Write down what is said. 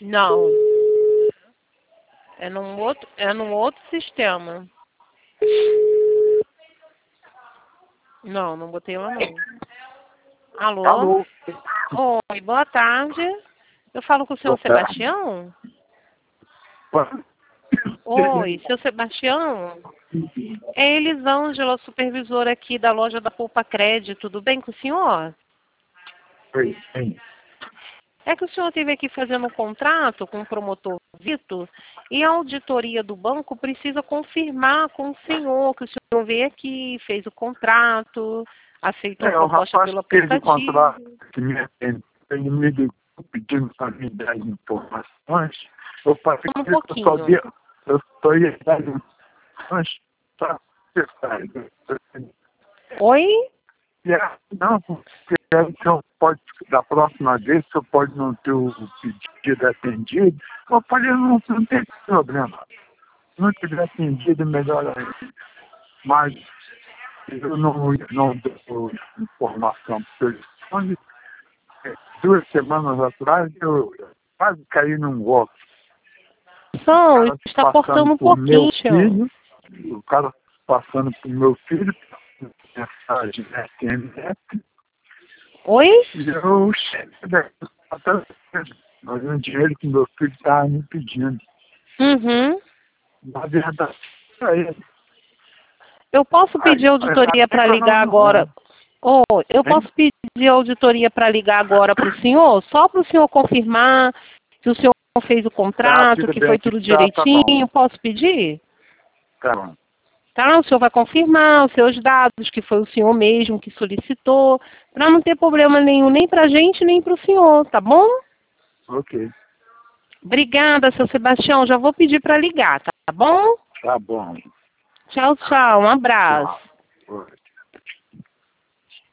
Não. É num outro sistema. Não, não botei lá não. Alô? Alô? Oi, boa tarde. Eu falo com o senhor Boa tarde. Sebastião? Oi, seu Sebastião? É Elisângela, supervisora aqui da loja da Poupa Crédito. Tudo bem com o senhor? Oi, sim. É que o senhor esteve aqui fazendo um contrato com o promotor Vitor e a auditoria do banco precisa confirmar com o senhor que o senhor veio aqui, fez o contrato, aceitou a O proposta rapaz pelo que fez o aplicativo. contrato que me atende, ele me ligou pedindo para me dar informações. Eu falei Um que eu só pouquinho. ia dar informações para você. Oi? Não, porque aí o senhor pode, da próxima vez, o senhor pode não ter o pedido atendido. Eu falei, não tem problema. Se não tiver atendido, melhor ainda. Mas eu não dou informação por telefone. 2 semanas atrás, eu quase caí num golpe. Não, O cara está passando cortando um por meu pouquinho. filho, o cara passando por meu filho, mensagem SMS, Oi? e eu mas o dinheiro que meu filho estava me pedindo. Uhum. Na verdade, é ele. Eu posso pedir auditoria Até para que eu ligar agora. Oh, eu hein? posso pedir auditoria para ligar agora para o senhor? Só para o senhor confirmar que o senhor fez o Tá, contrato, tudo que bem, foi tudo tá bom. direitinho. Posso pedir? Tá bom. Tá? O senhor vai confirmar os seus dados, que foi o senhor mesmo que solicitou, para não ter problema nenhum, nem para a gente, nem para o senhor, tá bom? Ok. Obrigada, seu Sebastião. Já vou pedir para ligar, tá bom? Tá bom. Tchau, tchau. Um abraço. Tchau. Oi.